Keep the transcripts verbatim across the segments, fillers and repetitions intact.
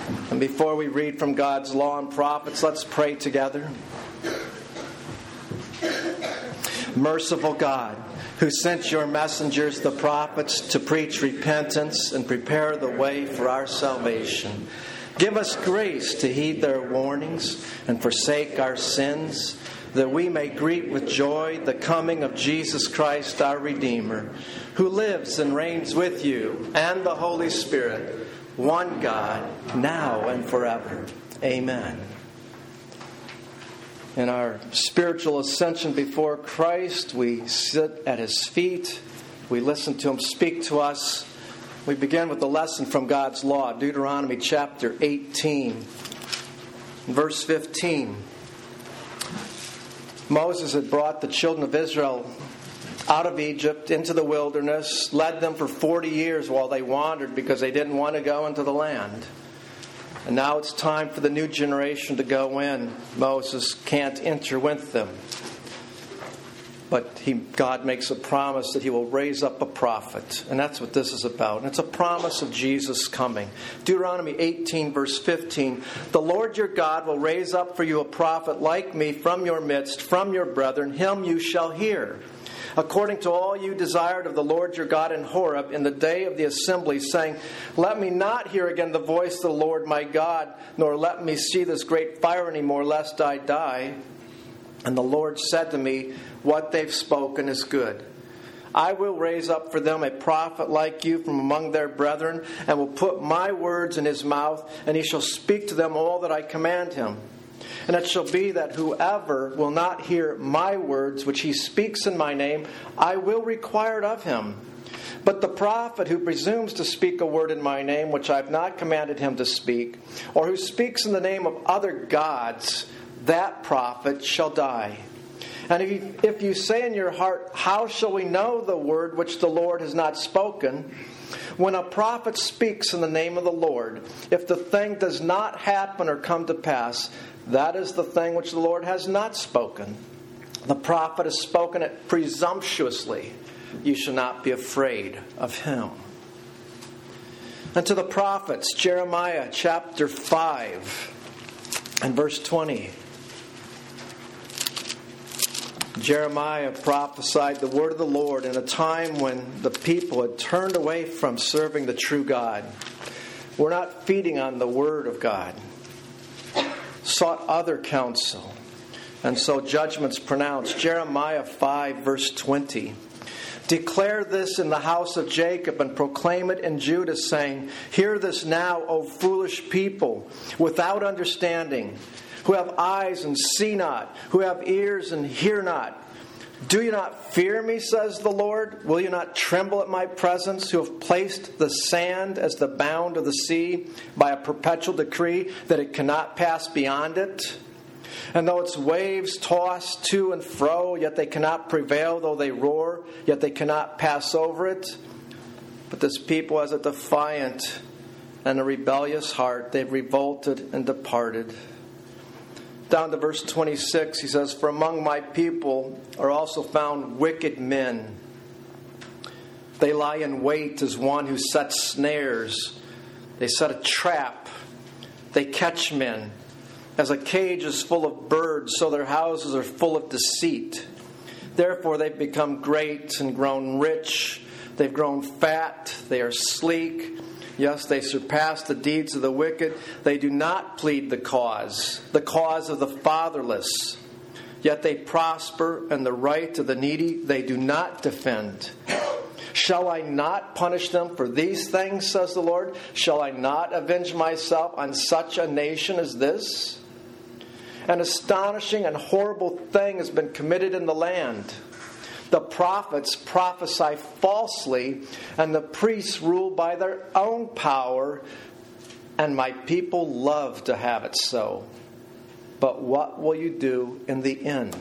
And before we read from God's law and prophets, let's pray together. Merciful God, who sent your messengers, the prophets, to preach repentance and prepare the way for our salvation, give us grace to heed their warnings and forsake our sins, that we may greet with joy the coming of Jesus Christ, our Redeemer, who lives and reigns with you and the Holy Spirit, one God, now and forever. Amen. In our spiritual ascension before Christ, we sit at His feet. We listen to Him speak to us. We begin with the lesson from God's law, Deuteronomy chapter eighteen, verse fifteen. Moses had brought the children of Israel out of Egypt into the wilderness, led them for forty years while they wandered because they didn't want to go into the land. And now it's time for the new generation to go in. Moses can't enter with them. But he, God makes a promise that He will raise up a prophet. And that's what this is about. And it's a promise of Jesus coming. Deuteronomy eighteen, verse fifteen. The Lord your God will raise up for you a prophet like me from your midst, from your brethren. Him you shall hear. According to all you desired of the Lord your God in Horeb in the day of the assembly, saying, let me not hear again the voice of the Lord my God, nor let me see this great fire any more, lest I die. And the Lord said to me, what they've spoken is good. I will raise up for them a prophet like you from among their brethren, and will put my words in his mouth, and he shall speak to them all that I command him. And it shall be that whoever will not hear my words, which he speaks in my name, I will require it of him. But the prophet who presumes to speak a word in my name, which I have not commanded him to speak, or who speaks in the name of other gods, that prophet shall die. And if you, if you say in your heart, how shall we know the word which the Lord has not spoken? When a prophet speaks in the name of the Lord, if the thing does not happen or come to pass, that is the thing which the Lord has not spoken. The prophet has spoken it presumptuously. You shall not be afraid of him. And to the prophets, Jeremiah chapter five and verse twenty. Jeremiah prophesied the word of the Lord in a time when the people had turned away from serving the true God. We're not feeding on the word of God. Sought other counsel. And so judgment's pronounced. Jeremiah five verse twenty. Declare this in the house of Jacob and proclaim it in Judah, saying, hear this now, O foolish people, without understanding, who have eyes and see not, who have ears and hear not. Do you not fear me, says the Lord? Will you not tremble at my presence, who have placed the sand as the bound of the sea by a perpetual decree that it cannot pass beyond it? And though its waves toss to and fro, yet they cannot prevail, though they roar, yet they cannot pass over it. But this people has a defiant and a rebellious heart. They've revolted and departed. Down to verse twenty-six, he says, for among my people are also found wicked men. They lie in wait as one who sets snares. They set a trap. They catch men. As a cage is full of birds, so their houses are full of deceit. Therefore they've become great and grown rich. They've grown fat. They are sleek. Yes, they surpass the deeds of the wicked. They do not plead the cause, the cause of the fatherless. Yet they prosper, and the right of the needy they do not defend. Shall I not punish them for these things, says the Lord? Shall I not avenge myself on such a nation as this? An astonishing and horrible thing has been committed in the land. The prophets prophesy falsely, and the priests rule by their own power, and my people love to have it so. But what will you do in the end?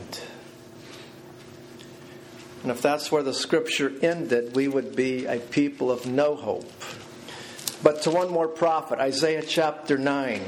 And if that's where the scripture ended, we would be a people of no hope. But to one more prophet, Isaiah chapter nine.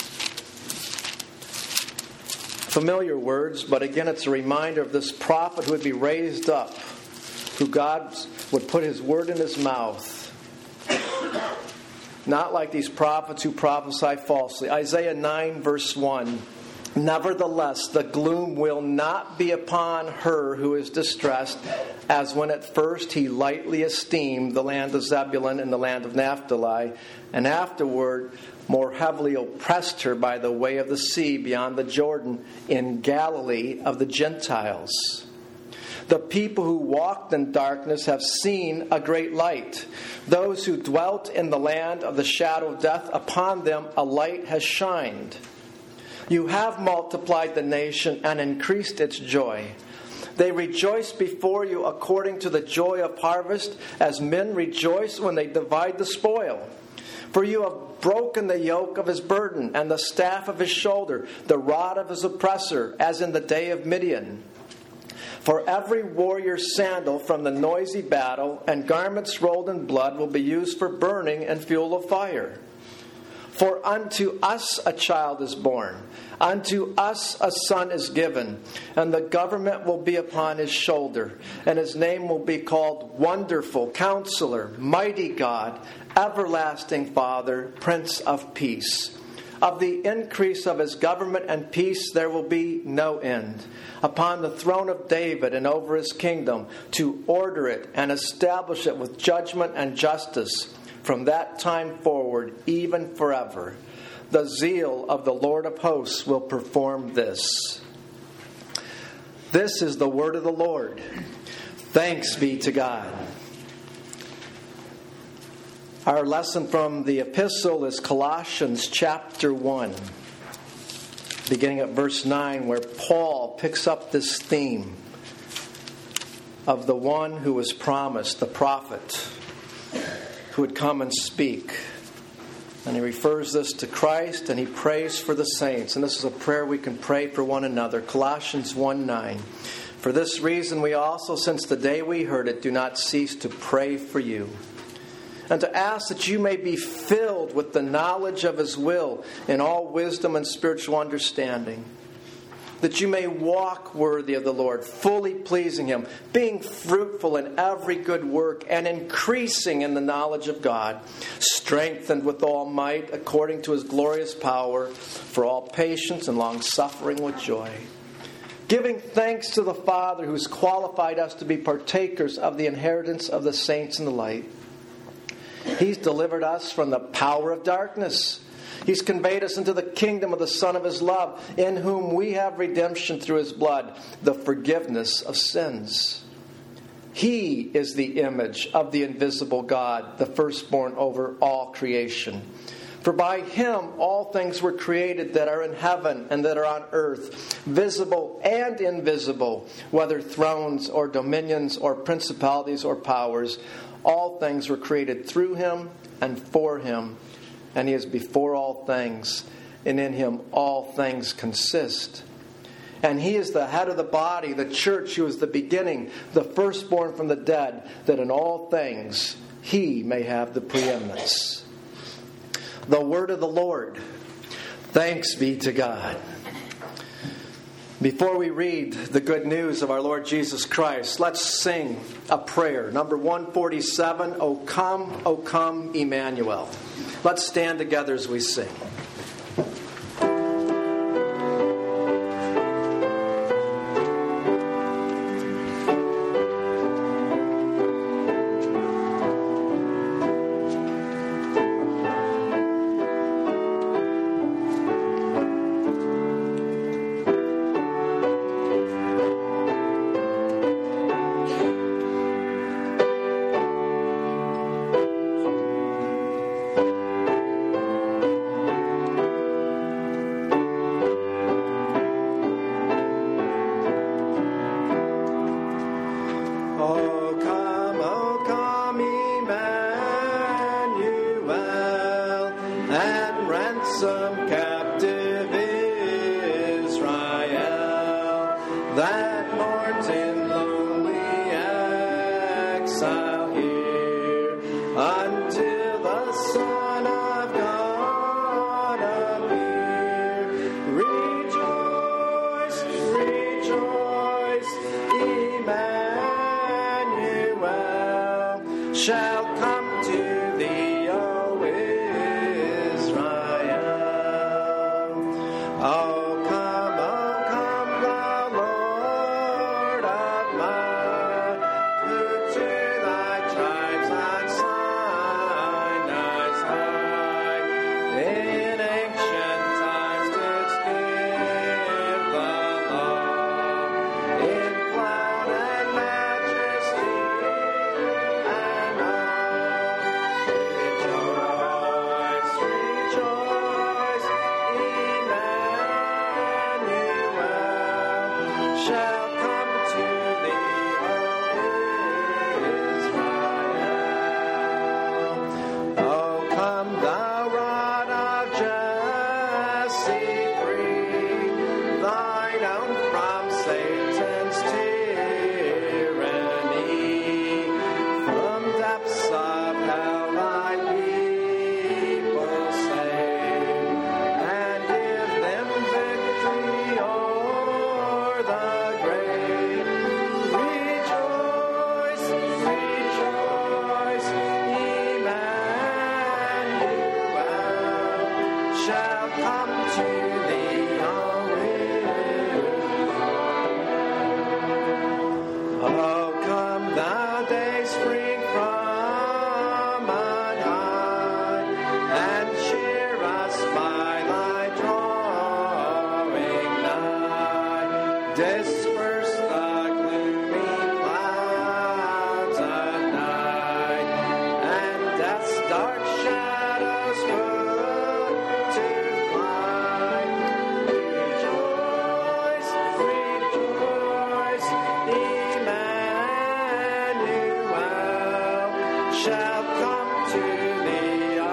Familiar words, but again it's a reminder of this prophet who would be raised up, who God would put his word in his mouth. not like these prophets who prophesy falsely. Isaiah nine, verse one. Nevertheless, the gloom will not be upon her who is distressed, as when at first he lightly esteemed the land of Zebulun and the land of Naphtali, and afterward more heavily oppressed her by the way of the sea beyond the Jordan in Galilee of the Gentiles. The people who walked in darkness have seen a great light. Those who dwelt in the land of the shadow of death, upon them a light has shined. You have multiplied the nation and increased its joy. They rejoice before you according to the joy of harvest, as men rejoice when they divide the spoil. For you have broken the yoke of his burden and the staff of his shoulder, the rod of his oppressor, as in the day of Midian. For every warrior's sandal from the noisy battle and garments rolled in blood will be used for burning and fuel of fire. For unto us a child is born, unto us a son is given, and the government will be upon his shoulder, and his name will be called Wonderful, Counselor, Mighty God, Everlasting Father, Prince of Peace. Of the increase of his government and peace there will be no end, upon the throne of David and over his kingdom, to order it and establish it with judgment and justice, from that time forward, even forever. The zeal of the Lord of hosts will perform this. This is the word of the Lord. Thanks be to God. Our lesson from the epistle is Colossians chapter one, beginning at verse nine, where Paul picks up this theme of the one who was promised, the prophet, who would come and speak. And he refers this to Christ, and he prays for the saints. And this is a prayer we can pray for one another. Colossians one nine. For this reason we also, since the day we heard it, do not cease to pray for you, and to ask that you may be filled with the knowledge of his will in all wisdom and spiritual understanding, that you may walk worthy of the Lord, fully pleasing him, being fruitful in every good work, and increasing in the knowledge of God, strengthened with all might according to his glorious power, for all patience and long-suffering with joy, giving thanks to the Father who has qualified us to be partakers of the inheritance of the saints in the light. He's delivered us from the power of darkness. He's conveyed us into the kingdom of the Son of his love, in whom we have redemption through his blood, the forgiveness of sins. He is the image of the invisible God, the firstborn over all creation. For by him all things were created that are in heaven and that are on earth, visible and invisible, whether thrones or dominions or principalities or powers. All things were created through him and for him, and he is before all things, and in him all things consist. And he is the head of the body, the church, who is the beginning, the firstborn from the dead, that in all things he may have the preeminence. The word of the Lord. Thanks be to God. Before we read the good news of our Lord Jesus Christ, let's sing a prayer. Number one forty-seven, O come, O come, Emmanuel. Let's stand together as we sing. Shall come to thee, O In ancient times didst give the law, in cloud and majesty and awe. Rejoice, rejoice, Emmanuel shall come to thee, O Israel. O come thou rod of Jesse, free thine own from Satan's tyranny. From depths of hell thy people save, and give them victory o'er the grave. Rejoice, rejoice, Emmanuel shall come to thee, O Israel. Oh, come thou day spring from on high, and cheer us by thy drawing nigh. Disperse the gloomy clouds at night, and death's dark shadows put to flight. Rejoice, rejoice, Emmanuel shall come to thee, O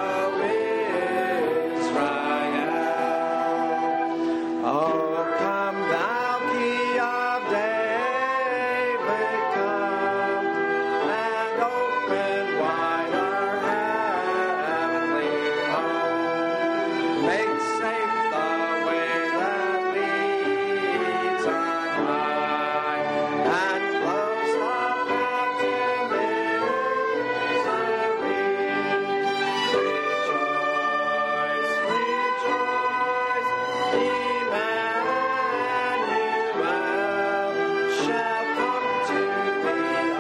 Israel. Oh, come thou key of David, come and open wide our heavenly home. Make safe the way that leads on high, and close the path to misery. Rejoice, rejoice, Emmanuel shall come to thee, O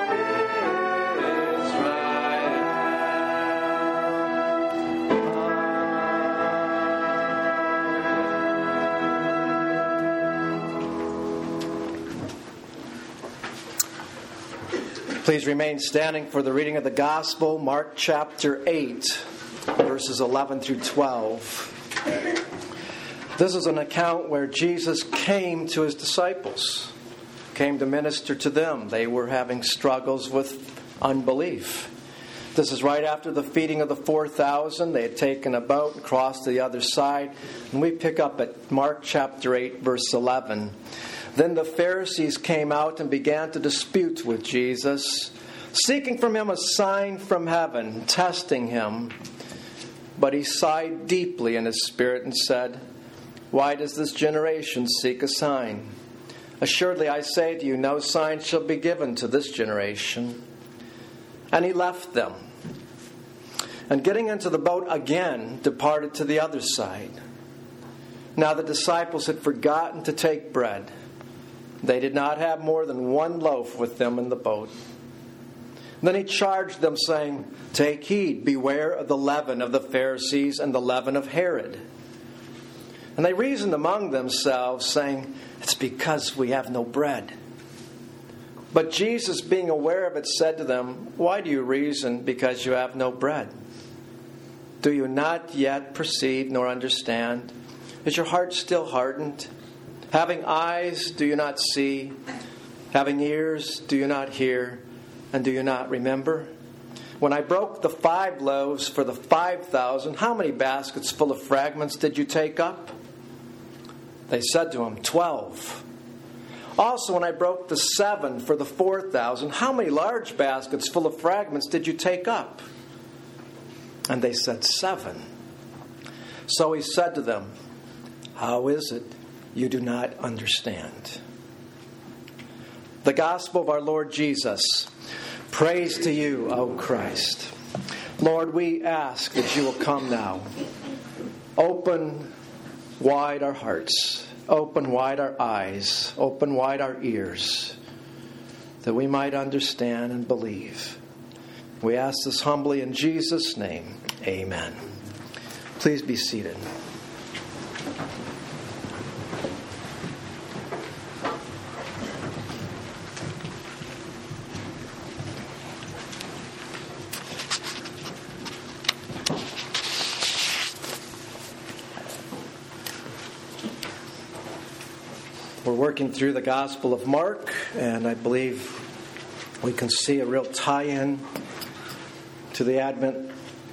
Israel. Please remain standing for the reading of the Gospel, Mark chapter eight, verses eleven through twelve. This is an account where Jesus came to his disciples, came to minister to them. They were having struggles with unbelief. This is right after the feeding of the four thousand. They had taken a boat and crossed to the other side. And we pick up at Mark chapter eight, verse eleven. Then the Pharisees came out and began to dispute with Jesus, seeking from him a sign from heaven, testing him. But he sighed deeply in his spirit and said, "Why does this generation seek a sign? Assuredly, I say to you, no sign shall be given to this generation." And he left them, and getting into the boat again, departed to the other side. Now the disciples had forgotten to take bread. They did not have more than one loaf with them in the boat. Then he charged them, saying, "Take heed, beware of the leaven of the Pharisees and the leaven of Herod." And they reasoned among themselves, saying, "It's because we have no bread." But Jesus, being aware of it, said to them, "Why do you reason because you have no bread? Do you not yet perceive nor understand? Is your heart still hardened? Having eyes, do you not see? Having ears, do you not hear? And do you not remember? When I broke the five loaves for the five thousand, how many baskets full of fragments did you take up?" They said to him, "Twelve." "Also, when I broke the seven for the four thousand, how many large baskets full of fragments did you take up?" And they said, "Seven." So he said to them, "How is it you do not understand?" The Gospel of our Lord Jesus. Praise to you, O Christ. Lord, we ask that you will come now. Open wide our hearts. Open wide our eyes. Open wide our ears, that we might understand and believe. We ask this humbly in Jesus' name. Amen. Please be seated. We're working through the Gospel of Mark, and I believe we can see a real tie-in to the Advent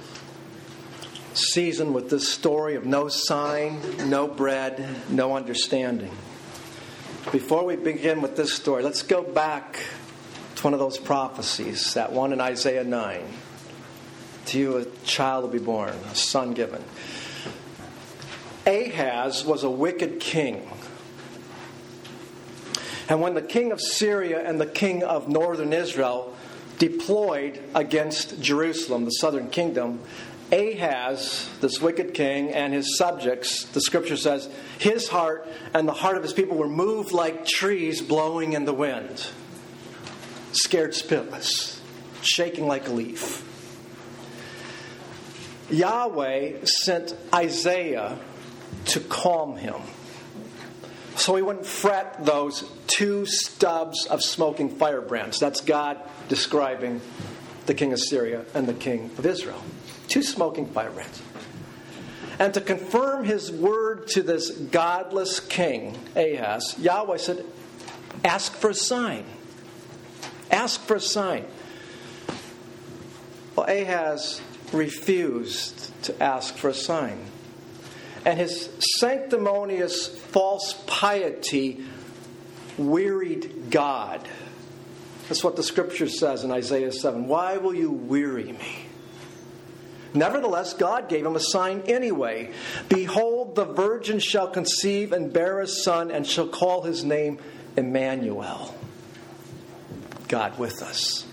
season with this story of no sign, no bread, no understanding. Before we begin with this story, let's go back to one of those prophecies, that one in Isaiah nine. To you a child will be born, a son given. Ahaz was a wicked king. And when the king of Syria and the king of northern Israel deployed against Jerusalem, the southern kingdom, Ahaz, this wicked king, and his subjects, the scripture says, his heart and the heart of his people were moved like trees blowing in the wind, scared spitless, shaking like a leaf. Yahweh sent Isaiah to calm him, so he wouldn't fret those two stubs of smoking firebrands. That's God describing the king of Syria and the king of Israel. Two smoking firebrands. And to confirm his word to this godless king, Ahaz, Yahweh said, ask for a sign. Ask for a sign. Well, Ahaz refused to ask for a sign. And his sanctimonious false piety wearied God. That's what the scripture says in Isaiah seven. Why will you weary me? Nevertheless, God gave him a sign anyway. Behold, the virgin shall conceive and bear a son, and shall call his name Emmanuel. God with us.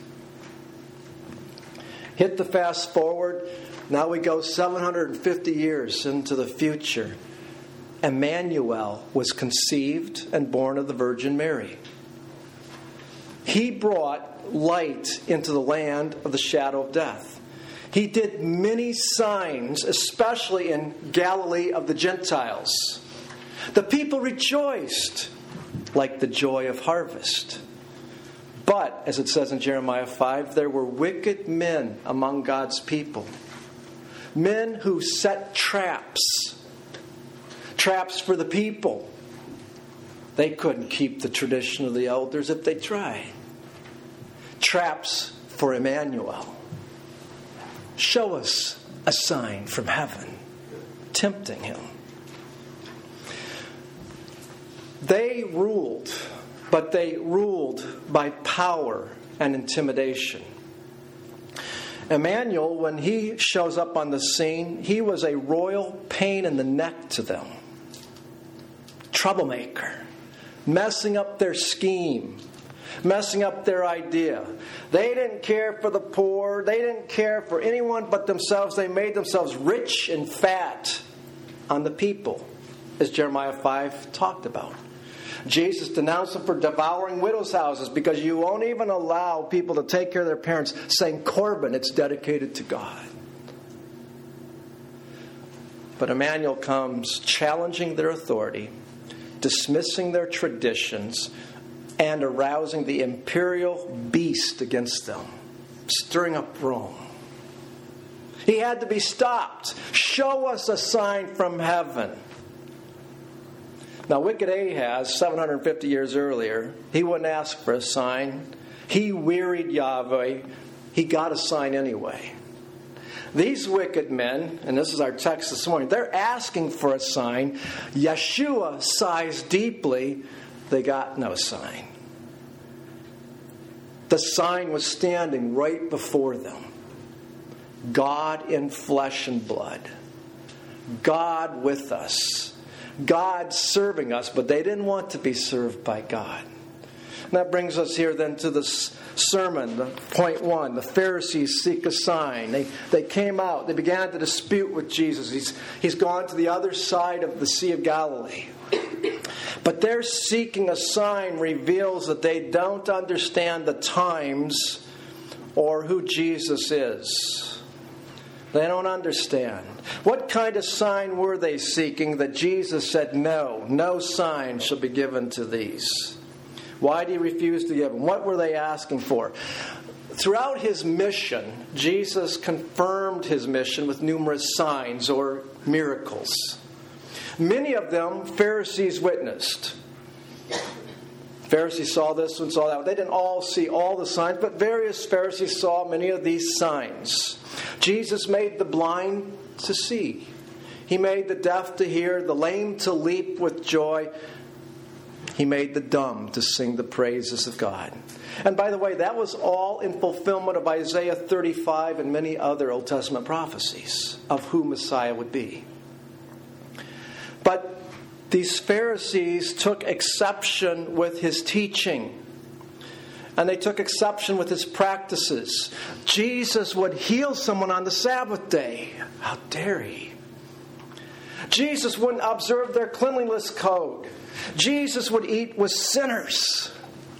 Hit the fast forward. Now we go seven hundred fifty years into the future. Emmanuel was conceived and born of the Virgin Mary. He brought light into the land of the shadow of death. He did many signs, especially in Galilee of the Gentiles. The people rejoiced like the joy of harvest. But, as it says in Jeremiah five, there were wicked men among God's people. Men who set traps. Traps for the people. They couldn't keep the tradition of the elders if they tried. Traps for Emmanuel. Show us a sign from heaven. Tempting him. They ruled, but they ruled by power and intimidation. Emmanuel, when he shows up on the scene, he was a royal pain in the neck to them. Troublemaker. Messing up their scheme. Messing up their idea. They didn't care for the poor. They didn't care for anyone but themselves. They made themselves rich and fat on the people, as Jeremiah five talked about. Jesus denounced them for devouring widows' houses because you won't even allow people to take care of their parents, saying, Corban, it's dedicated to God. But Emmanuel comes challenging their authority, dismissing their traditions, and arousing the imperial beast against them, stirring up Rome. He had to be stopped. Show us a sign from heaven. Now, wicked Ahaz, seven hundred fifty years earlier, he wouldn't ask for a sign. He wearied Yahweh. He got a sign anyway. These wicked men, and this is our text this morning, they're asking for a sign. Yeshua sighs deeply. They got no sign. The sign was standing right before them. God in flesh and blood. God with us. God serving us, but they didn't want to be served by God. And that brings us here then to this sermon, the point one. The Pharisees seek a sign. They they came out. They began to dispute with Jesus. He's, he's gone to the other side of the Sea of Galilee. But their seeking a sign reveals that they don't understand the times or who Jesus is. They don't understand. What kind of sign were they seeking that Jesus said, no, no sign shall be given to these? Why did he refuse to give them? What were they asking for? Throughout his mission, Jesus confirmed his mission with numerous signs or miracles. Many of them Pharisees witnessed. Pharisees saw this one, saw that one. They didn't all see all the signs, but various Pharisees saw many of these signs. Jesus made the blind to see. He made the deaf to hear, the lame to leap with joy. He made the dumb to sing the praises of God. And by the way, that was all in fulfillment of Isaiah thirty-five and many other Old Testament prophecies of who Messiah would be. But these Pharisees took exception with his teaching. And they took exception with his practices. Jesus would heal someone on the Sabbath day. How dare he? Jesus wouldn't observe their cleanliness code. Jesus would eat with sinners.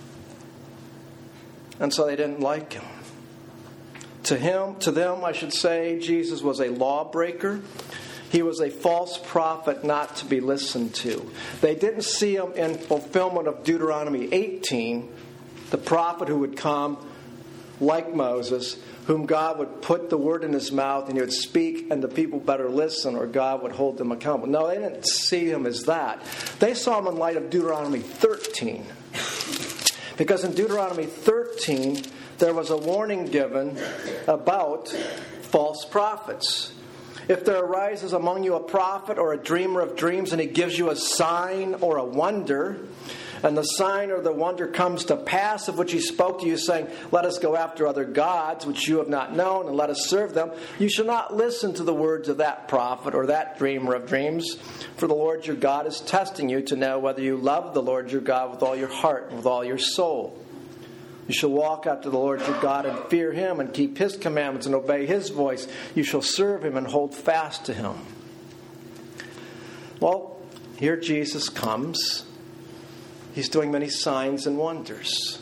And so they didn't like him. To him, to them, I should say, Jesus was a lawbreaker. He was a false prophet not to be listened to. They didn't see him in fulfillment of Deuteronomy eighteen, the prophet who would come like Moses, whom God would put the word in his mouth and he would speak and the people better listen or God would hold them accountable. No, they didn't see him as that. They saw him in light of Deuteronomy thirteen. Because in Deuteronomy thirteen, there was a warning given about false prophets. If there arises among you a prophet or a dreamer of dreams, and he gives you a sign or a wonder, and the sign or the wonder comes to pass of which he spoke to you, saying, let us go after other gods which you have not known, and let us serve them, you shall not listen to the words of that prophet or that dreamer of dreams. For the Lord your God is testing you to know whether you love the Lord your God with all your heart and with all your soul. You shall walk after the Lord your God and fear him and keep his commandments and obey his voice. You shall serve him and hold fast to him. Well, here Jesus comes. He's doing many signs and wonders.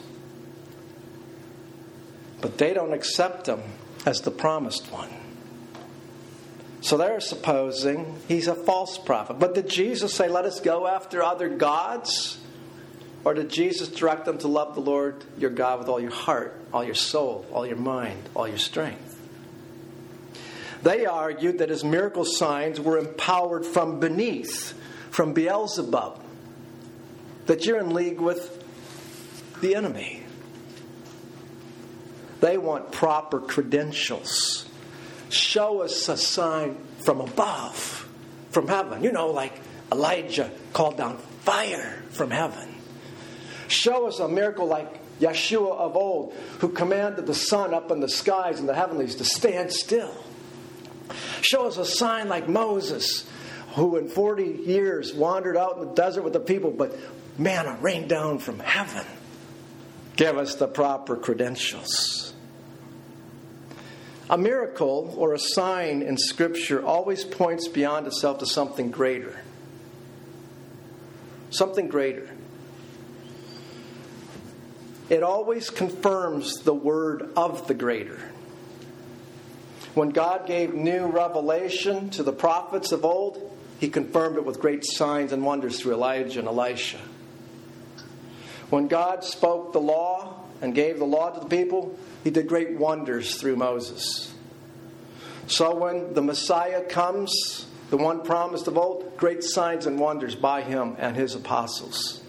But they don't accept him as the promised one. So they're supposing he's a false prophet. But did Jesus say, let us go after other gods? Or did Jesus direct them to love the Lord your God with all your heart, all your soul, all your mind, all your strength? They argued that his miracle signs were empowered from beneath, from Beelzebub, that you're in league with the enemy. They want proper credentials. Show us a sign from above, from heaven. You know, like Elijah called down fire from heaven. Show us a miracle like Yeshua of old, who commanded the sun up in the skies and the heavenlies to stand still. Show us a sign like Moses, who in forty years wandered out in the desert with the people, but manna rained down from heaven. Give us the proper credentials. A miracle or a sign in Scripture always points beyond itself to something greater. Something greater. It always confirms the word of the greater. When God gave new revelation to the prophets of old, he confirmed it with great signs and wonders through Elijah and Elisha. When God spoke the law and gave the law to the people, he did great wonders through Moses. So when the Messiah comes, the one promised of old, great signs and wonders by him and his apostles.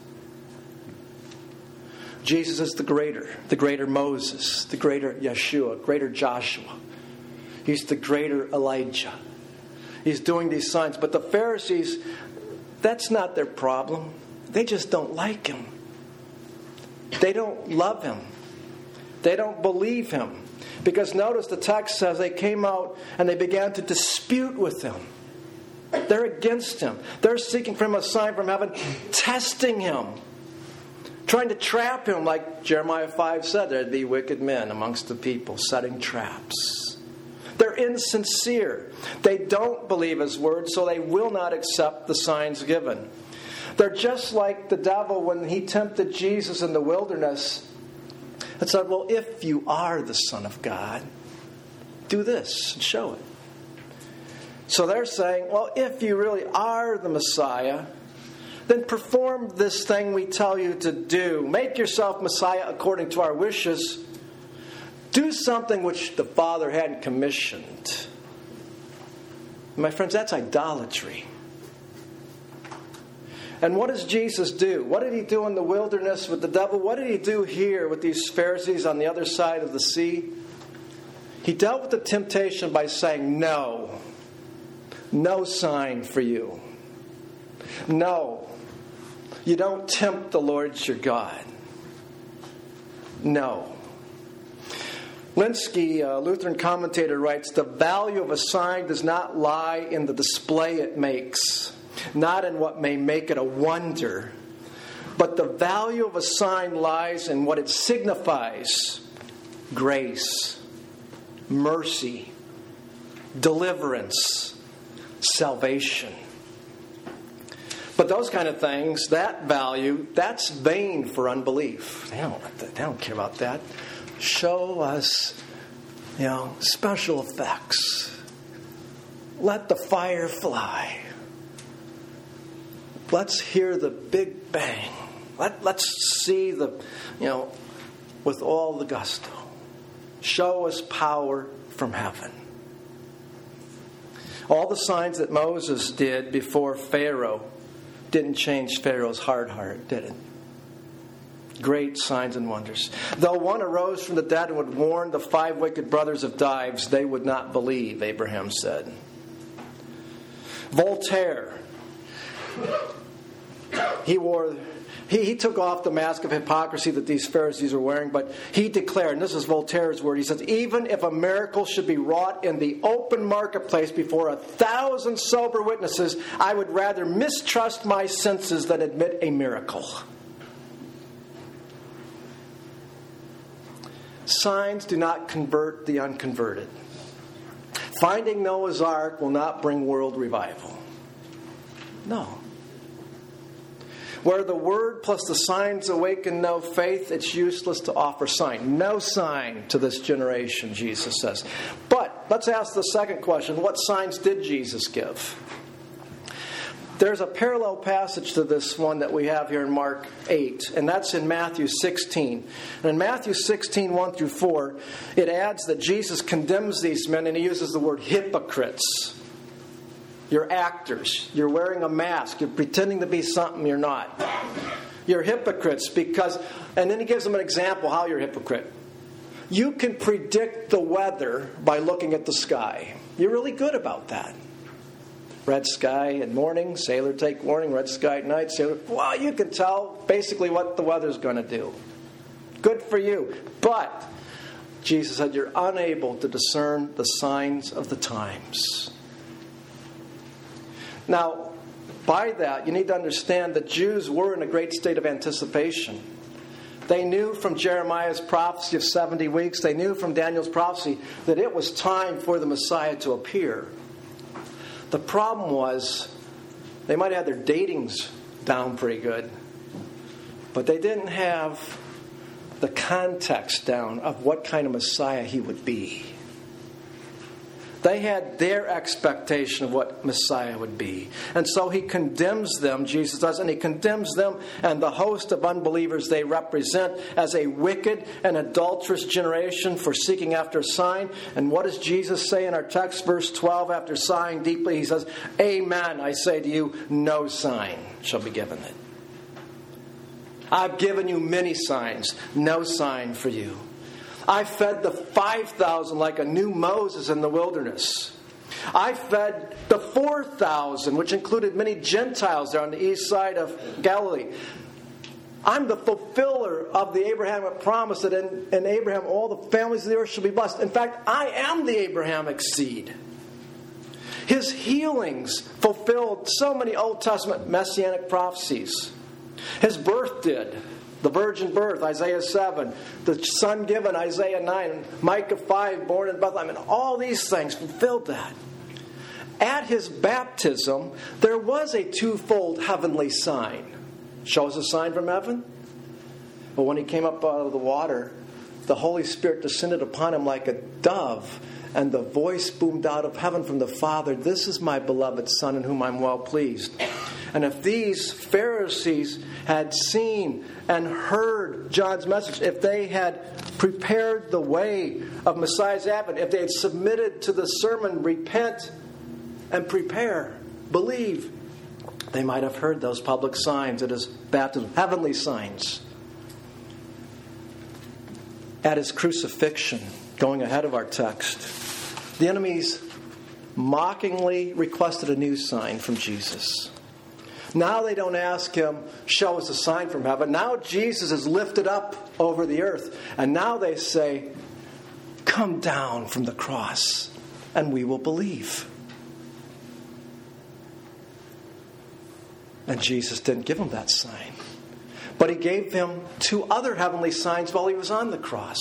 Jesus is the greater, the greater Moses, the greater Yeshua, greater Joshua. He's the greater Elijah. He's doing these signs. But the Pharisees, that's not their problem. They just don't like him. They don't love him. They don't believe him. Because notice the text says they came out and they began to dispute with him. They're against him. They're seeking from a sign from heaven, testing him. Trying to trap him, like Jeremiah five said, there'd be wicked men amongst the people setting traps. They're insincere. They don't believe his word, so they will not accept the signs given. They're just like the devil when he tempted Jesus in the wilderness and said, well, if you are the Son of God, do this and show it. So they're saying, well, if you really are the Messiah, then perform this thing we tell you to do. Make yourself Messiah according to our wishes. Do something which the Father hadn't commissioned. My friends, that's idolatry. And what does Jesus do? What did he do in the wilderness with the devil? What did he do here with these Pharisees on the other side of the sea? He dealt with the temptation by saying, no. No sign for you. No. You don't tempt the Lord your God. No. Linsky, a Lutheran commentator, writes, the value of a sign does not lie in the display it makes, not in what may make it a wonder, but the value of a sign lies in what it signifies: grace, mercy, deliverance, salvation. But those kind of things, that value, that's vain for unbelief. They don't, they don't care about that. Show us, you know, special effects. Let the fire fly. Let's hear the big bang. Let, let's see the, you know, with all the gusto. Show us power from heaven. All the signs that Moses did before Pharaoh didn't change Pharaoh's hard heart, did it? Great signs and wonders. Though one arose from the dead and would warn the five wicked brothers of Dives, they would not believe, Abraham said. Voltaire, he wore... He, he took off the mask of hypocrisy that these Pharisees were wearing, but he declared, and this is Voltaire's word, he says, even if a miracle should be wrought in the open marketplace before a thousand sober witnesses, I would rather mistrust my senses than admit a miracle. Signs do not convert the unconverted. Finding Noah's Ark will not bring world revival. No. Where the word plus the signs awaken no faith, it's useless to offer sign. No sign to this generation, Jesus says. But let's ask the second question. What signs did Jesus give? There's a parallel passage to this one that we have here in Mark eight, and that's in Matthew sixteen. And in Matthew sixteen, one through four, it adds that Jesus condemns these men, and he uses the word hypocrites. You're actors. You're wearing a mask. You're pretending to be something you're not. You're hypocrites because... And then he gives them an example how you're a hypocrite. You can predict the weather by looking at the sky. You're really good about that. Red sky at morning, sailor take warning. Red sky at night, sailor... Well, you can tell basically what the weather's going to do. Good for you. But Jesus said you're unable to discern the signs of the times. Now, by that, you need to understand that Jews were in a great state of anticipation. They knew from Jeremiah's prophecy of seventy weeks, they knew from Daniel's prophecy that it was time for the Messiah to appear. The problem was, they might have had their datings down pretty good, but they didn't have the context down of what kind of Messiah he would be. They had their expectation of what Messiah would be. And so he condemns them, Jesus does, and he condemns them and the host of unbelievers they represent as a wicked and adulterous generation for seeking after a sign. And what does Jesus say in our text, verse twelve, after sighing deeply? He says, Amen, I say to you, no sign shall be given it. I've given you many signs, no sign for you. I fed the five thousand like a new Moses in the wilderness. I fed the four thousand, which included many Gentiles there on the east side of Galilee. I'm the fulfiller of the Abrahamic promise that in, in Abraham all the families of the earth shall be blessed. In fact, I am the Abrahamic seed. His healings fulfilled so many Old Testament messianic prophecies. His birth did. The virgin birth, Isaiah seven. The son given, Isaiah nine. Micah five, born in Bethlehem. And all these things fulfilled that. At his baptism, there was a twofold heavenly sign. Shows a sign from heaven. But when he came up out of the water, the Holy Spirit descended upon him like a dove. and the voice boomed out of heaven from the Father, "This is my beloved Son in whom I'm well pleased." And if these Pharisees had seen and heard John's message, if they had prepared the way of Messiah's advent, if they had submitted to the sermon, repent and prepare, believe, they might have heard those public signs at his baptism, heavenly signs. At his crucifixion, going ahead of our text, the enemies mockingly requested a new sign from Jesus. Now they don't ask him, "Show us a sign from heaven." Now Jesus is lifted up over the earth. And now they say, "Come down from the cross and we will believe." And Jesus didn't give them that sign. But he gave them two other heavenly signs while he was on the cross.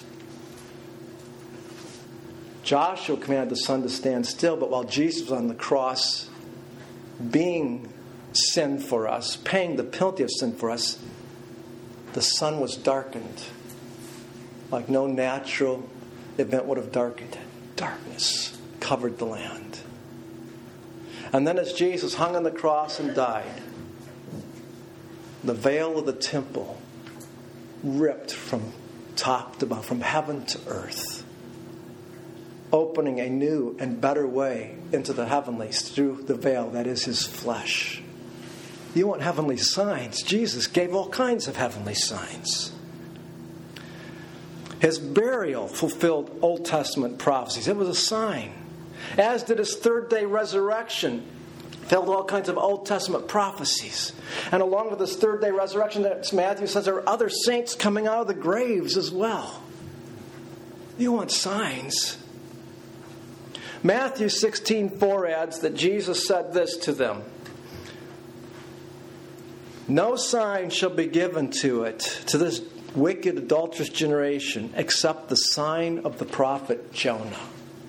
Joshua commanded the sun to stand still, but while Jesus was on the cross, being sin for us, paying the penalty of sin for us, the sun was darkened like no natural event would have darkened it. Darkness covered the land. And then as Jesus hung on the cross and died, the veil of the temple ripped from top to bottom, from heaven to earth, opening a new and better way into the heavenlies through the veil that is his flesh. You want heavenly signs? Jesus gave all kinds of heavenly signs. His burial fulfilled Old Testament prophecies. It was a sign. As did his third day resurrection, fulfilled all kinds of Old Testament prophecies. And along with his third day resurrection, as Matthew says, there are other saints coming out of the graves as well. You want signs? Matthew sixteen four adds that Jesus said this to them: "No sign shall be given to it, to this wicked, adulterous generation, except the sign of the prophet Jonah."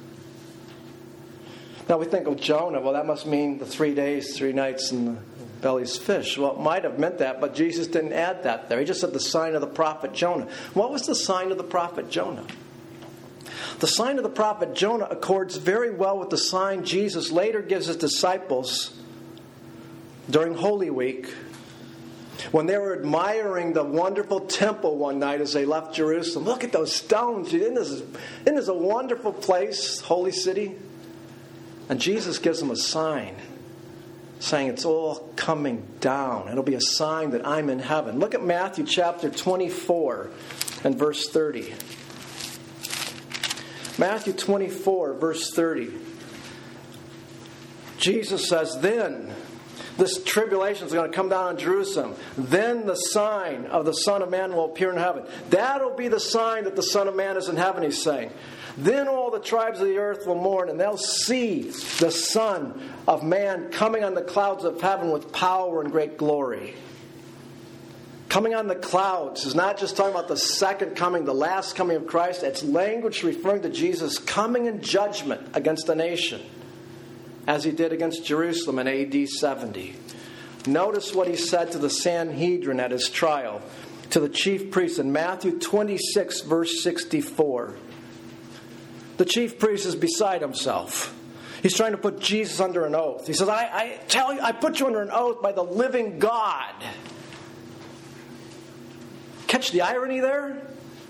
Now we think of Jonah, well, that must mean the three days, three nights in the belly's fish. Well, it might have meant that, but Jesus didn't add that there. He just said the sign of the prophet Jonah. What was the sign of the prophet Jonah? The sign of the prophet Jonah accords very well with the sign Jesus later gives his disciples during Holy Week, when they were admiring the wonderful temple one night as they left Jerusalem. Look at those stones. Isn't this, isn't this a wonderful place, holy city? And Jesus gives them a sign, saying it's all coming down. It'll be a sign that I'm in heaven. Look at Matthew chapter twenty-four and verse thirty. Matthew twenty-four, verse thirty. Jesus says, "Then this tribulation is going to come down on Jerusalem. Then the sign of the Son of Man will appear in heaven." That'll be the sign that the Son of Man is in heaven, he's saying. "Then all the tribes of the earth will mourn, and they'll see the Son of Man coming on the clouds of heaven with power and great glory." Coming on the clouds is not just talking about the second coming, the last coming of Christ. It's language referring to Jesus coming in judgment against the nation, as he did against Jerusalem in A D seventy. Notice what he said to the Sanhedrin at his trial, to the chief priests in Matthew twenty-six, verse sixty-four. The chief priest is beside himself. He's trying to put Jesus under an oath. He says, I, I tell you, I put you under an oath by the living God. Catch the irony there?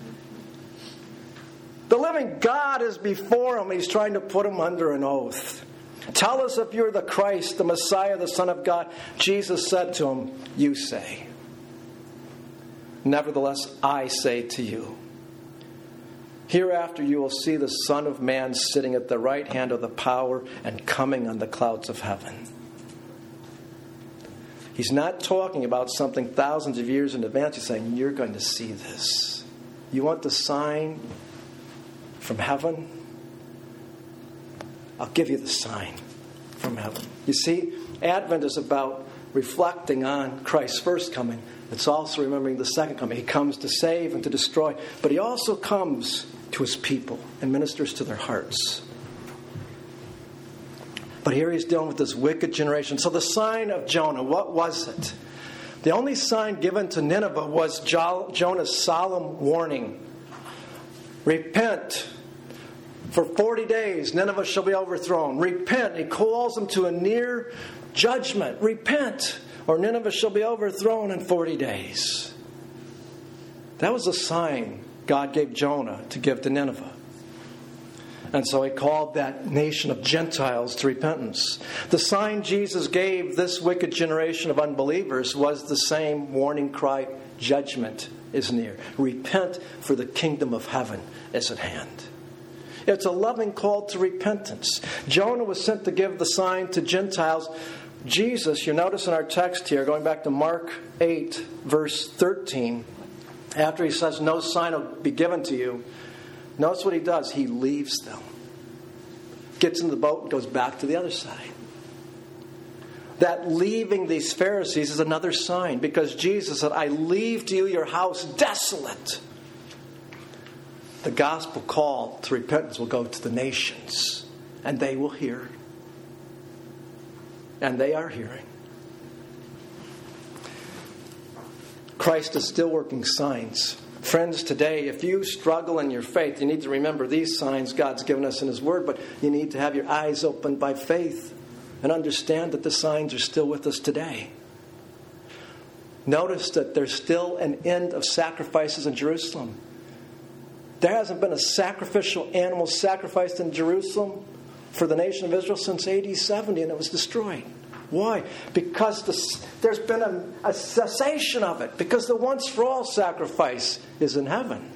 The living God is before him. He's trying to put him under an oath. "Tell us if you're the Christ, the Messiah, the Son of God." Jesus said to him, "You say. Nevertheless, I say to you, hereafter you will see the Son of Man sitting at the right hand of the power and coming on the clouds of heaven." He's not talking about something thousands of years in advance. He's saying, you're going to see this. You want the sign from heaven? I'll give you the sign from heaven. You see, Advent is about reflecting on Christ's first coming. It's also remembering the second coming. He comes to save and to destroy, but he also comes to his people and ministers to their hearts. But here he's dealing with this wicked generation. So the sign of Jonah, what was it? The only sign given to Nineveh was Jonah's solemn warning. Repent, For forty days, Nineveh shall be overthrown. Repent. He calls them to a near judgment. Repent, or Nineveh shall be overthrown in forty days. That was a sign God gave Jonah to give to Nineveh. And so he called that nation of Gentiles to repentance. The sign Jesus gave this wicked generation of unbelievers was the same warning cry: judgment is near. Repent, for the kingdom of heaven is at hand. It's a loving call to repentance. Jonah was sent to give the sign to Gentiles. Jesus, you notice in our text here, going back to Mark eight, verse thirteen, after he says, no sign will be given to you, notice what he does. He leaves them. Gets in the boat and goes back to the other side. That leaving these Pharisees is another sign, because Jesus said, I leave to you your house desolate. The gospel call to repentance will go to the nations, and they will hear. And they are hearing. Christ is still working signs. Friends, today, if you struggle in your faith, you need to remember these signs God's given us in His Word, but you need to have your eyes opened by faith and understand that the signs are still with us today. Notice that there's still an end of sacrifices in Jerusalem. There hasn't been a sacrificial animal sacrificed in Jerusalem for the nation of Israel since A D seventy, and it was destroyed. Why? Because the, there's been a, a cessation of it. Because the once-for-all sacrifice is in heaven.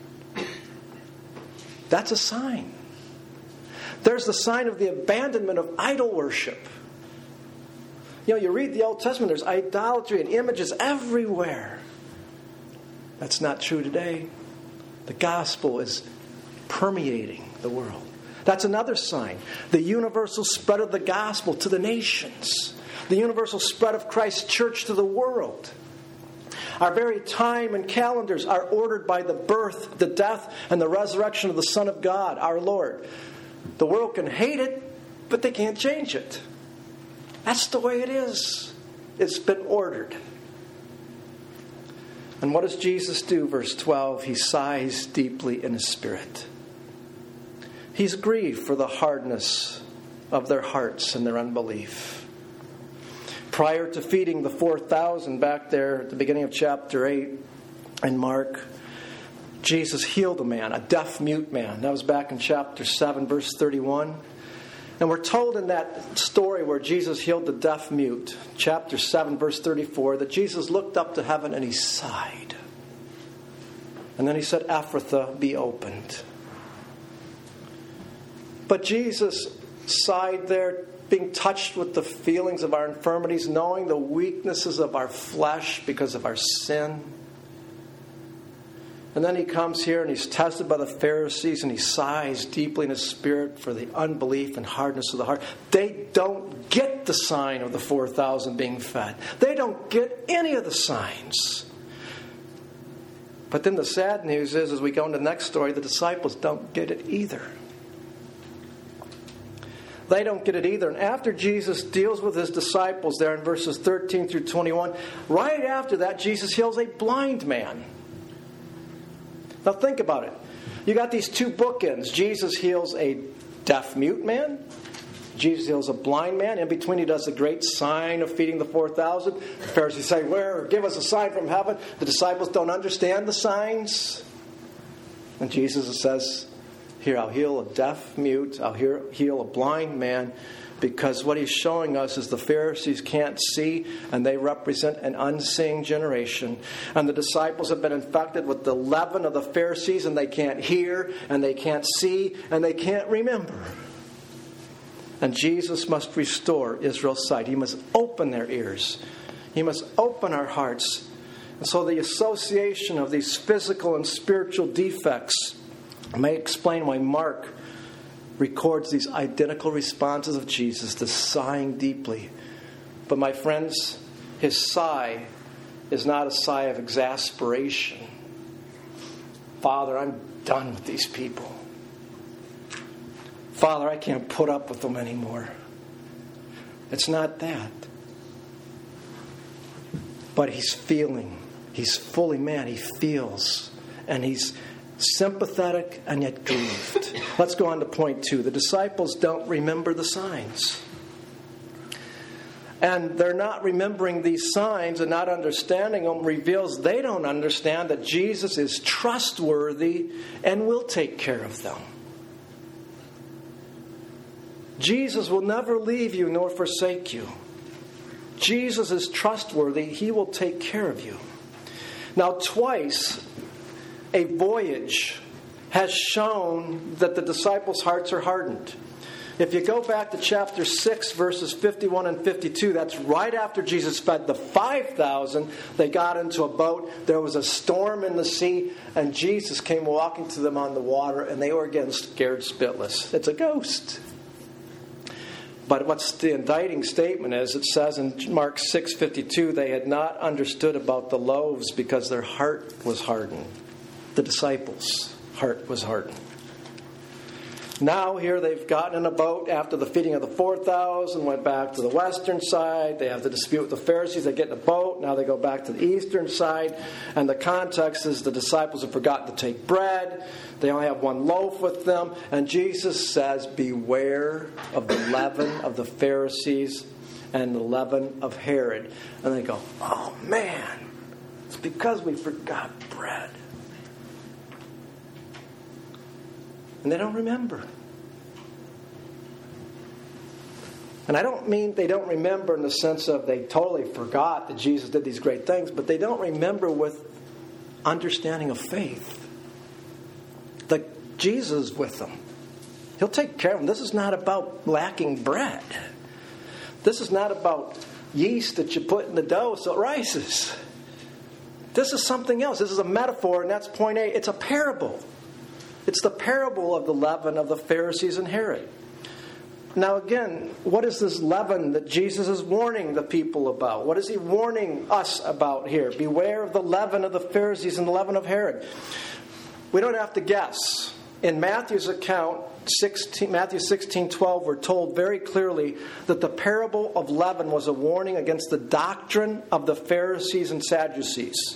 That's a sign. There's the sign of the abandonment of idol worship. You know, you read the Old Testament, there's idolatry and images everywhere. That's not true today. The gospel is permeating the world. That's another sign. The universal spread of the gospel to the nations. The universal spread of Christ's church to the world. Our very time and calendars are ordered by the birth, the death, and the resurrection of the Son of God, our Lord. The world can hate it, but they can't change it. That's the way it is. It's been ordered. And what does Jesus do? Verse twelve, He sighs deeply in His spirit. He's grieved for the hardness of their hearts and their unbelief. Prior to feeding the four thousand, back there at the beginning of chapter eight in Mark, Jesus healed a man, a deaf-mute man. That was back in chapter seven, verse thirty-one. And we're told in that story where Jesus healed the deaf-mute, chapter seven, verse thirty-four, that Jesus looked up to heaven and He sighed. And then He said, Ephphatha, be opened. But Jesus sighed there, being touched with the feelings of our infirmities, knowing the weaknesses of our flesh because of our sin. And then He comes here and He's tested by the Pharisees, and He sighs deeply in His spirit for the unbelief and hardness of the heart. They don't get the sign of the four thousand being fed. They don't get any of the signs. But then the sad news is, as we go into the next story, the disciples don't get it either. They don't get it either. And after Jesus deals with His disciples there in verses thirteen through twenty-one, right after that, Jesus heals a blind man. Now think about it. You got these two bookends. Jesus heals a deaf-mute man. Jesus heals a blind man. In between, He does the great sign of feeding the four thousand. The Pharisees say, "Where? Give us a sign from heaven." The disciples don't understand the signs. And Jesus says, here, I'll heal a deaf-mute. I'll heal a blind man. Because what He's showing us is the Pharisees can't see, and they represent an unseeing generation. And the disciples have been infected with the leaven of the Pharisees, and they can't hear, and they can't see, and they can't remember. And Jesus must restore Israel's sight. He must open their ears. He must open our hearts. And so the association of these physical and spiritual defects may explain why Mark records these identical responses of Jesus, the sighing deeply. But my friends, His sigh is not a sigh of exasperation. Father, I'm done with these people. Father, I can't put up with them anymore. It's not that. But He's feeling. He's fully man. He feels. And He's sympathetic and yet grieved. Let's go on to point two. The disciples don't remember the signs. And they're not remembering these signs and not understanding them reveals they don't understand that Jesus is trustworthy and will take care of them. Jesus will never leave you nor forsake you. Jesus is trustworthy. He will take care of you. Now, twice a voyage has shown that the disciples' hearts are hardened. If you go back to chapter six, verses fifty-one and fifty-two, that's right after Jesus fed the five thousand. They got into a boat. There was a storm in the sea, and Jesus came walking to them on the water, and they were again scared spitless. It's a ghost. But what's the indicting statement is, it says in Mark six fifty-two, they had not understood about the loaves because their heart was hardened. The disciples' heart was hardened. Now here they've gotten in a boat after the feeding of the four thousand, went back to the western side. They have the dispute with the Pharisees. They get in a boat. Now they go back to the eastern side. And the context is the disciples have forgotten to take bread. They only have one loaf with them. And Jesus says, beware of the leaven of the Pharisees and the leaven of Herod. And they go, oh man, it's because we forgot bread. And they don't remember. And I don't mean they don't remember in the sense of they totally forgot that Jesus did these great things, but they don't remember with understanding of faith. That Jesus is with them. He'll take care of them. This is not about lacking bread. This is not about yeast that you put in the dough so it rises. This is something else. This is a metaphor, and that's point A. It's a parable. It's the parable of the leaven of the Pharisees and Herod. Now again, what is this leaven that Jesus is warning the people about? What is he warning us about here? Beware of the leaven of the Pharisees and the leaven of Herod. We don't have to guess. In Matthew's account, sixteen, Matthew sixteen twelve, we're told very clearly that the parable of leaven was a warning against the doctrine of the Pharisees and Sadducees.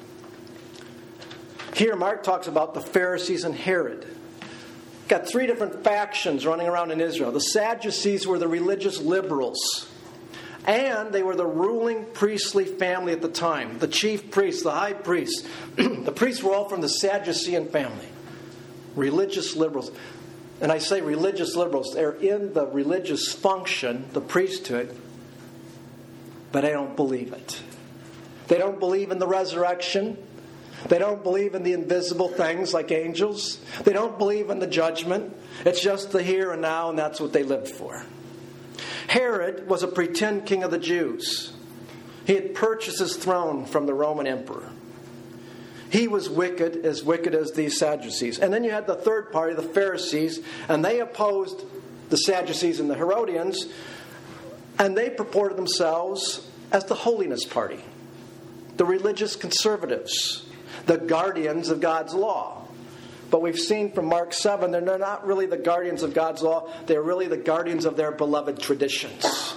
Here, Mark talks about the Pharisees and Herod. Got three different factions running around in Israel. The Sadducees were the religious liberals. And they were the ruling priestly family at the time. The chief priests, the high priests. The priests were all from the Sadducean family. Religious liberals. And I say religious liberals. They're in the religious function, the priesthood, but they don't believe it. They don't believe in the resurrection. They don't believe in the invisible things like angels. They don't believe in the judgment. It's just the here and now, and that's what they lived for. Herod was a pretend king of the Jews. He had purchased his throne from the Roman emperor. He was wicked, as wicked as these Sadducees. And then you had the third party, the Pharisees, and they opposed the Sadducees and the Herodians, and they purported themselves as the holiness party, the religious conservatives, the guardians of God's law. But we've seen from Mark seven, they're not really the guardians of God's law. They're really the guardians of their beloved traditions.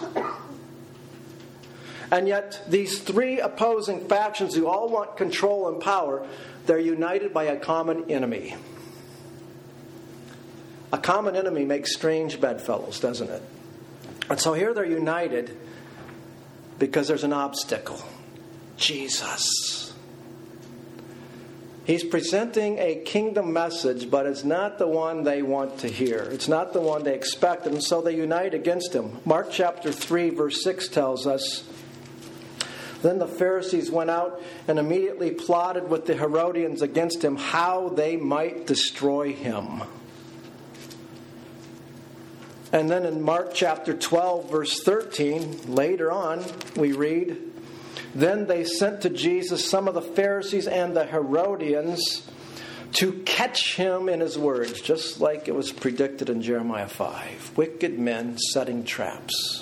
And yet, these three opposing factions who all want control and power, they're united by a common enemy. A common enemy makes strange bedfellows, doesn't it? And so here they're united because there's an obstacle. Jesus. He's presenting a kingdom message, but it's not the one they want to hear. It's not the one they expect, and so they unite against him. Mark chapter three, verse six tells us, then the Pharisees went out and immediately plotted with the Herodians against him how they might destroy him. And then in Mark chapter twelve, verse thirteen, later on, we read, then they sent to Jesus some of the Pharisees and the Herodians to catch him in his words, just like it was predicted in Jeremiah five. Wicked men setting traps.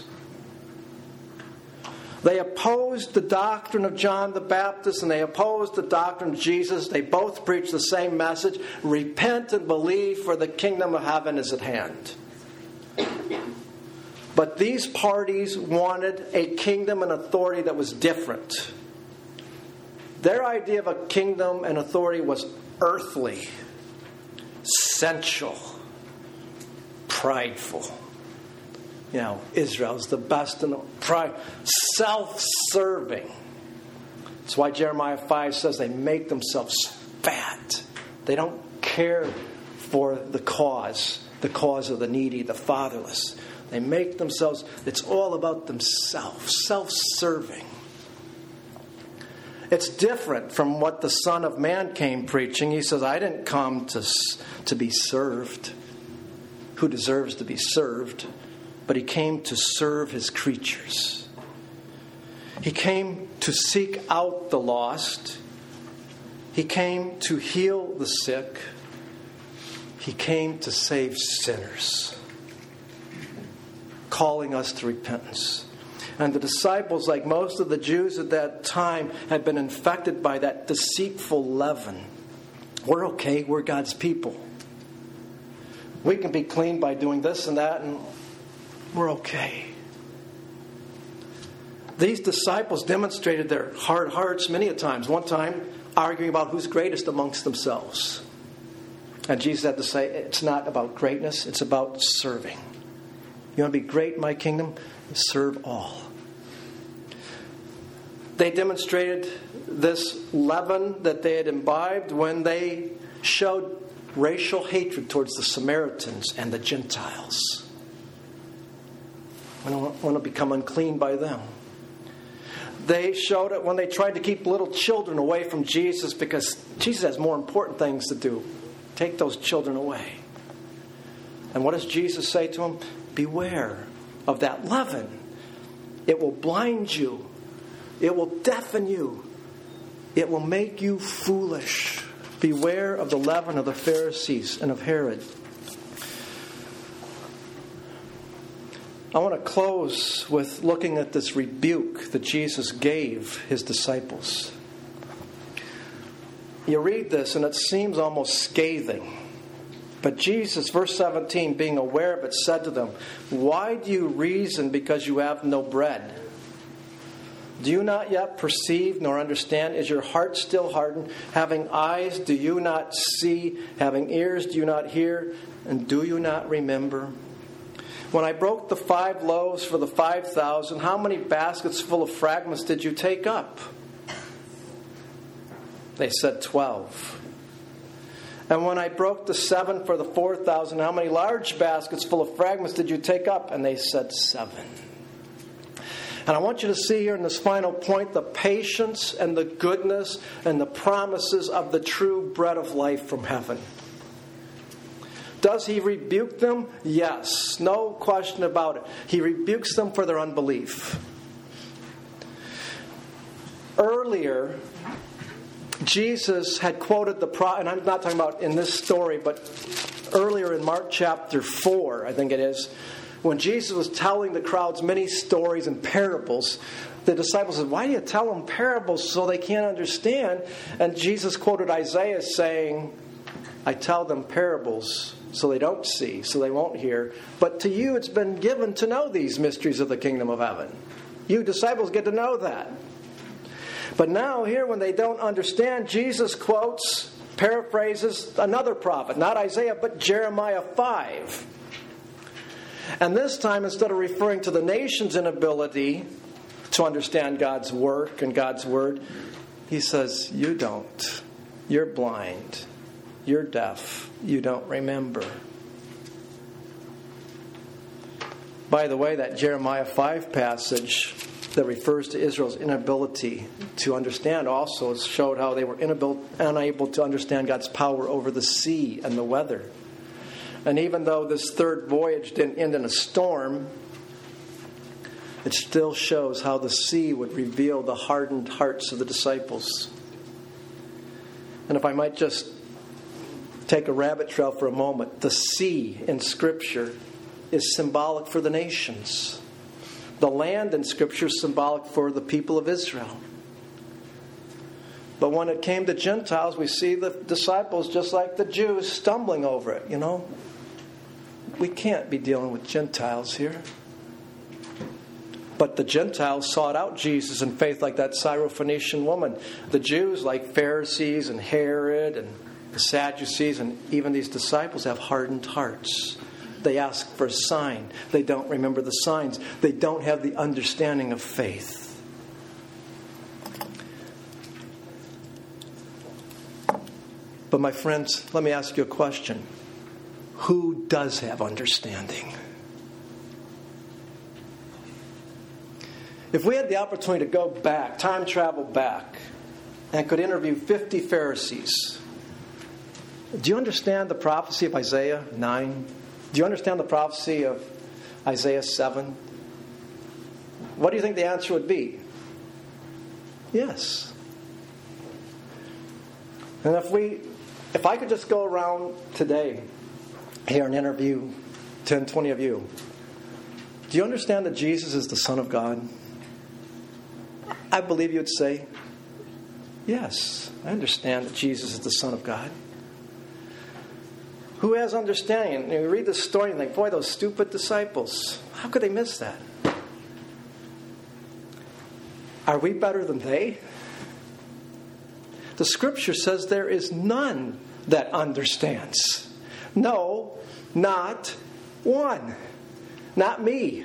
They opposed the doctrine of John the Baptist and they opposed the doctrine of Jesus. They both preached the same message. Repent and believe, for the kingdom of heaven is at hand. But these parties wanted a kingdom and authority that was different. Their idea of a kingdom and authority was earthly. essential, prideful. You know, Israel's the best in the pride, self-serving. That's why Jeremiah five says they make themselves fat. They don't care for the cause, the cause of the needy, the fatherless. They make themselves, it's all about themselves, self-serving. It's different from what the Son of Man came preaching. He says, I didn't come to, to be served. Who deserves to be served? But he came to serve his creatures. He came to seek out the lost. He came to heal the sick. He came to save sinners, calling us to repentance. And the disciples, like most of the Jews at that time, had been infected by that deceitful leaven. We're okay. We're God's people. We can be clean by doing this and that, and we're okay. These disciples demonstrated their hard hearts many a times. One time, arguing about who's greatest amongst themselves. And Jesus had to say, it's not about greatness, it's about serving. You want to be great in my kingdom? Serve all. They demonstrated this leaven that they had imbibed when they showed racial hatred towards the Samaritans and the Gentiles. I don't want to become unclean by them. They showed it when they tried to keep little children away from Jesus because Jesus has more important things to do. Take those children away. And what does Jesus say to them? Beware of that leaven. It will blind you. It will deafen you. It will make you foolish. Beware of the leaven of the Pharisees and of Herod. I want to close with looking at this rebuke that Jesus gave his disciples. You read this and it seems almost scathing. But Jesus, verse seventeen, being aware of it, said to them, why do you reason because you have no bread? Do you not yet perceive nor understand? Is your heart still hardened? Having eyes, do you not see? Having ears, do you not hear? And do you not remember? When I broke the five loaves for the five thousand, how many baskets full of fragments did you take up? They said twelve. And when I broke the seven for the four thousand, how many large baskets full of fragments did you take up? And they said seven. And I want you to see here in this final point the patience and the goodness and the promises of the true bread of life from heaven. Does he rebuke them? Yes. No question about it. He rebukes them for their unbelief. Earlier, Jesus had quoted the pro, and I'm not talking about in this story, but earlier in Mark chapter four, I think it is, when Jesus was telling the crowds many stories and parables, the disciples said, why do you tell them parables so they can't understand? And Jesus quoted Isaiah saying, I tell them parables so they don't see, so they won't hear. But to you it's been given to know these mysteries of the kingdom of heaven. You disciples get to know that. But now here when they don't understand, Jesus quotes, paraphrases another prophet, not Isaiah, but Jeremiah five. And this time, instead of referring to the nation's inability to understand God's work and God's word, he says, you don't. You're blind. You're deaf. You don't remember. By the way, that Jeremiah five passage that refers to Israel's inability to understand also showed how they were inable, unable to understand God's power over the sea and the weather. And even though this third voyage didn't end in a storm, it still shows how the sea would reveal the hardened hearts of the disciples. And if I might just take a rabbit trail for a moment, the sea in Scripture is symbolic for the nations. The land in Scripture is symbolic for the people of Israel. But when it came to Gentiles, we see the disciples, just like the Jews, stumbling over it, you know. We can't be dealing with Gentiles here. But the Gentiles sought out Jesus in faith like that Syrophoenician woman. The Jews, like Pharisees and Herod and The Sadducees and even these disciples have hardened hearts. They ask for a sign. They don't remember the signs. They don't have the understanding of faith. But my friends, let me ask you a question. Who does have understanding? If we had the opportunity to go back, time travel back, and could interview fifty Pharisees, do you understand the prophecy of Isaiah nine? Do you understand the prophecy of Isaiah seven? What do you think the answer would be? Yes. And if we, if I could just go around today here and interview ten, twenty of you, do you understand that Jesus is the Son of God? I believe you'd say, yes, I understand that Jesus is the Son of God. Who has understanding? And you read this story and think, boy, those stupid disciples, how could they miss that? Are we better than they? The Scripture says there is none that understands. No, not one. Not me.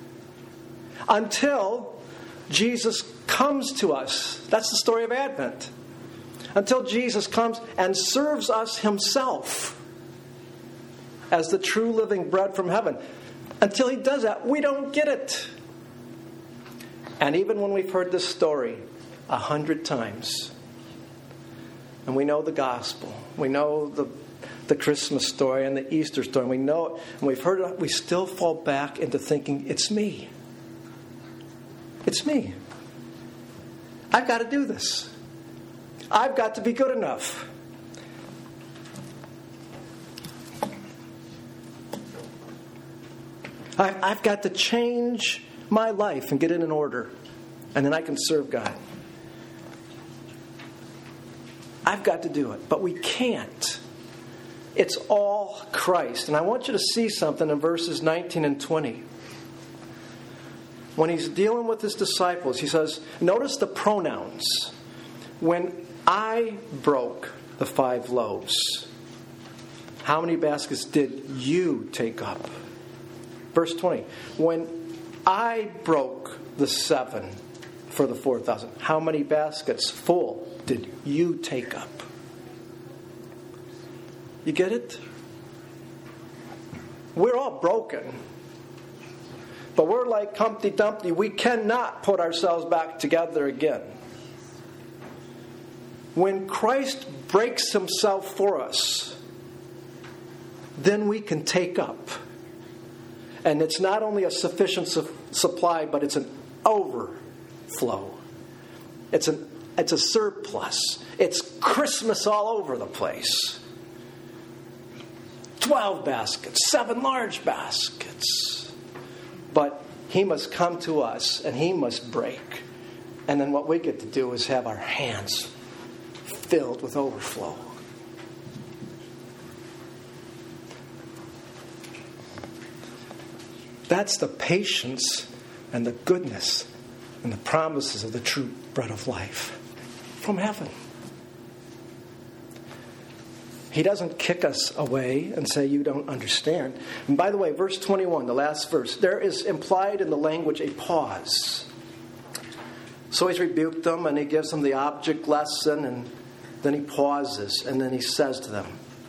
Until Jesus comes to us. That's the story of Advent. Until Jesus comes and serves us himself as the true living bread from heaven. Until he does that, we don't get it. And even when we've heard this story a hundred times, and we know the gospel, we know the the Christmas story and the Easter story, and we know it, and we've heard it, we still fall back into thinking, it's me. It's me. I've got to do this. I've got to be good enough. I've got to change my life and get it in order, and then I can serve God. I've got to do it, but we can't. It's all Christ. And I want you to see something in verses nineteen and twenty. When he's dealing with his disciples, he says, notice the pronouns. When I broke the five loaves, how many baskets did you take up? Verse twenty. When I broke the seven for the four thousand, how many baskets full did you take up? You get it? We're all broken. But we're like Humpty Dumpty. We cannot put ourselves back together again. When Christ breaks himself for us, then we can take up. And it's not only a sufficient su- supply, but it's an overflow. It's an it's a surplus. It's Christmas all over the place. Twelve baskets, seven large baskets. But he must come to us and he must break. And then what we get to do is have our hands filled with overflow. That's the patience and the goodness and the promises of the true bread of life from heaven. He doesn't kick us away and say, you don't understand. And by the way, verse twenty-one, the last verse, there is implied in the language a pause. So he's rebuked them and he gives them the object lesson, and then he pauses and then he says to them,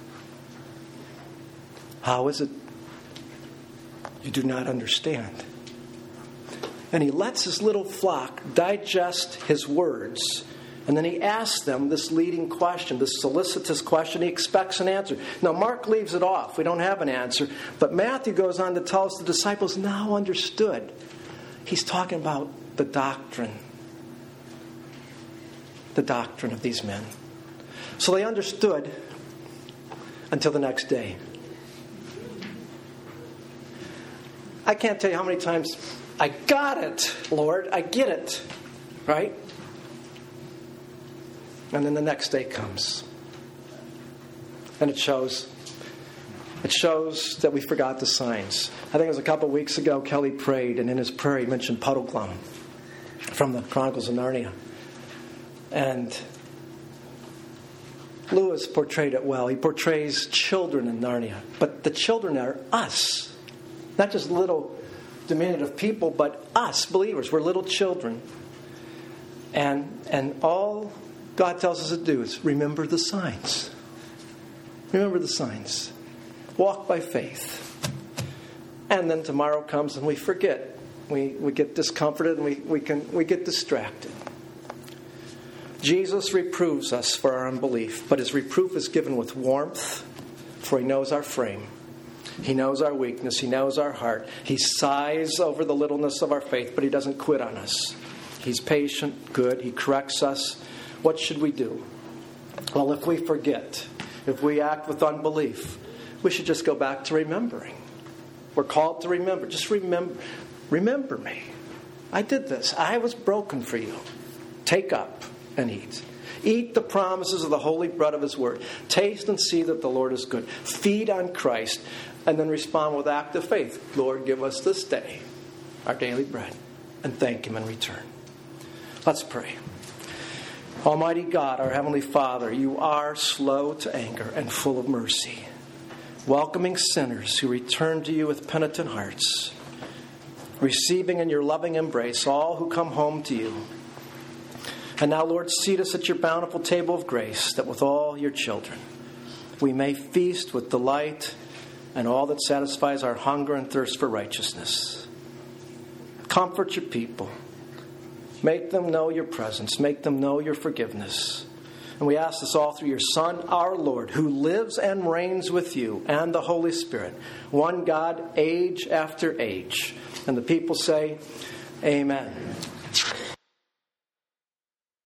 how is it you do not understand? And he lets his little flock digest his words. And then he asks them this leading question, this solicitous question. He expects an answer. Now, Mark leaves it off. We don't have an answer. But Matthew goes on to tell us the disciples now understood. He's talking about the doctrine. The doctrine of these men. So they understood until the next day. I can't tell you how many times, I got it, Lord, I get it, right? And then the next day comes. And it shows. It shows that we forgot the signs. I think it was a couple of weeks ago, Kelly prayed, and in his prayer he mentioned Puddleglum from the Chronicles of Narnia. And Lewis portrayed it well. He portrays children in Narnia. But the children are us. Not just little diminutive people, but us, believers. We're little children. And, and all God tells us to do is remember the signs. Remember the signs. Walk by faith. And then tomorrow comes and we forget. We, we get discomforted and we, we, can, we get distracted. Jesus reproves us for our unbelief, but his reproof is given with warmth, for he knows our frame. He knows our weakness. He knows our heart. He sighs over the littleness of our faith, but he doesn't quit on us. He's patient, good. He corrects us. What should we do? Well, if we forget, if we act with unbelief, we should just go back to remembering. We're called to remember. Just remember, remember me. I did this. I was broken for you. Take up and eat. Eat the promises of the holy bread of his word. Taste and see that the Lord is good. Feed on Christ and then respond with active faith. Lord, give us this day our daily bread, and thank him in return. Let's pray. Almighty God, our Heavenly Father, you are slow to anger and full of mercy, welcoming sinners who return to you with penitent hearts, receiving in your loving embrace all who come home to you. And now, Lord, seat us at your bountiful table of grace, that with all your children we may feast with delight and all that satisfies our hunger and thirst for righteousness. Comfort your people. Make them know your presence. Make them know your forgiveness. And we ask this all through your Son, our Lord, who lives and reigns with you and the Holy Spirit, one God, age after age. And the people say, Amen.